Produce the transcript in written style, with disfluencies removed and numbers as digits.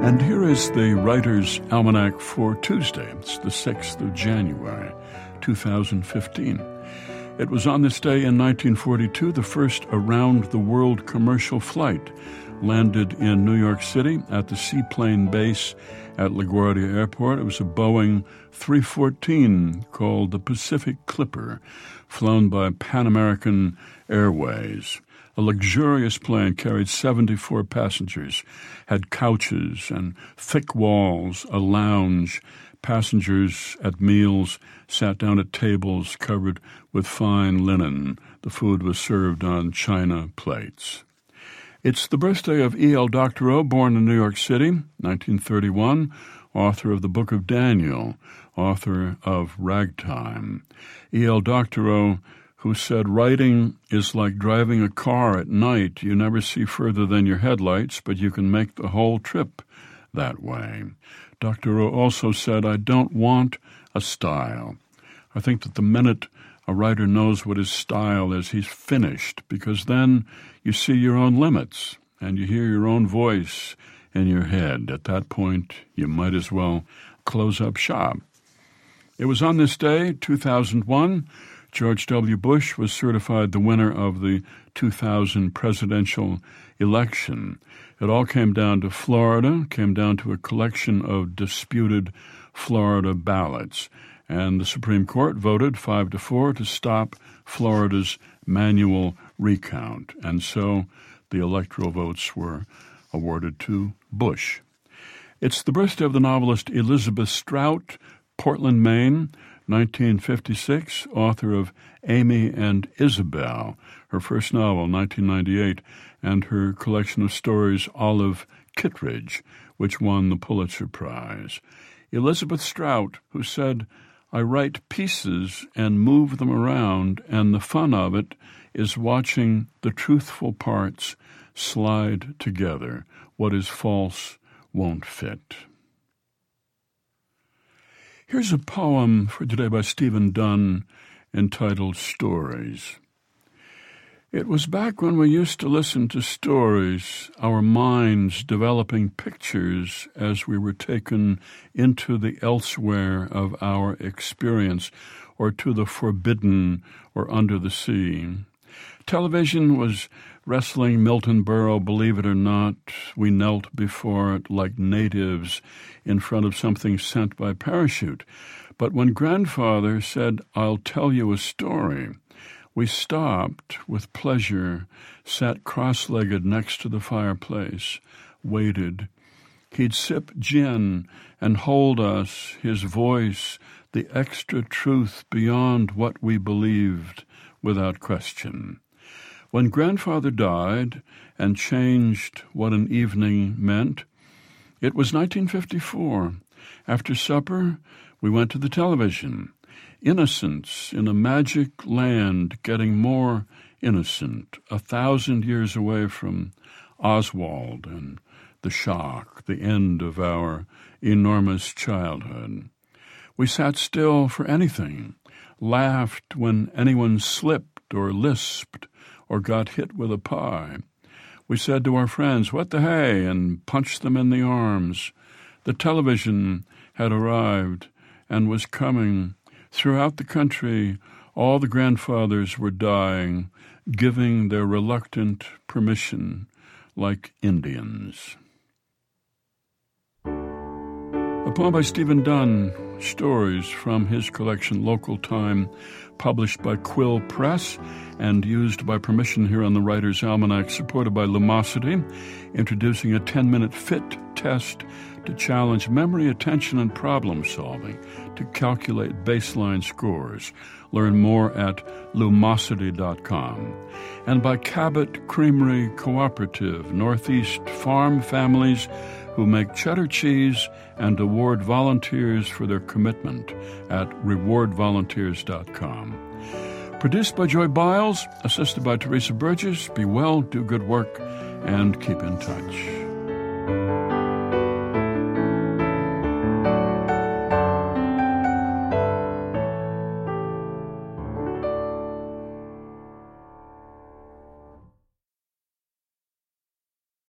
And here is the Writer's Almanac for Tuesday. It's the 6th of January, 2015. It was on this day in 1942 the first around-the-world commercial flight landed in New York City at the seaplane base at LaGuardia Airport. It was a Boeing 314 called the Pacific Clipper, flown by Pan American Airways. A luxurious plane carried 74 passengers, had couches and thick walls, a lounge. Passengers at meals sat down at tables covered with fine linen. The food was served on china plates. It's the birthday of E.L. Doctorow, born in New York City, 1931, author of the Book of Daniel, author of Ragtime. E.L. Doctorow, who said, "Writing is like driving a car at night. You never see further than your headlights, but you can make the whole trip that way." Doctorow also said, "I don't want a style. I think that the minute a writer knows what his style is, he's finished, because then you see your own limits and you hear your own voice in your head. At that point, you might as well close up shop." It was on this day, 2001, George W. Bush was certified the winner of the 2000 presidential election. It all came down to Florida, came down to a collection of disputed Florida ballots. And the Supreme Court voted 5-4 to stop Florida's manual recount. And so the electoral votes were awarded to Bush. It's the birthday of the novelist Elizabeth Strout, Portland, Maine, 1956, author of Amy and Isabel, her first novel, 1998, and her collection of stories, Olive Kittredge, which won the Pulitzer Prize. Elizabeth Strout, who said, "I write pieces and move them around, and the fun of it is watching the truthful parts slide together. What is false won't fit." Here's a poem for today by Stephen Dunn entitled Stories. It was back when we used to listen to stories, our minds developing pictures as we were taken into the elsewhere of our experience, or to the forbidden or under the sea. Television was wrestling Milton Berle, believe it or not. We knelt before it like natives in front of something sent by parachute. But when grandfather said, "I'll tell you a story," we stopped with pleasure, sat cross-legged next to the fireplace, waited. He'd sip gin and hold us, his voice, the extra truth beyond what we believed without question. When grandfather died and changed what an evening meant, it was 1954. After supper, we went to the television. Innocence in a magic land getting more innocent, 1,000 years away from Oswald and the shock, the end of our enormous childhood. We sat still for anything, laughed when anyone slipped or lisped or got hit with a pie. We said to our friends, "What the hey?" and punched them in the arms. The television had arrived and was coming. Throughout the country, all the grandfathers were dying, giving their reluctant permission like Indians. A poem by Stephen Dunn, Stories, from his collection Local Time, published by Quill Press and used by permission here on the Writer's Almanac, supported by Lumosity, introducing a 10-minute fit test to challenge memory, attention, and problem-solving to calculate baseline scores. Learn more at lumosity.com. And by Cabot Creamery Cooperative, Northeast farm families who make cheddar cheese and award volunteers for their commitment at rewardvolunteers.com. Produced by Joy Biles, assisted by Teresa Burgess. Be well, do good work, and keep in touch.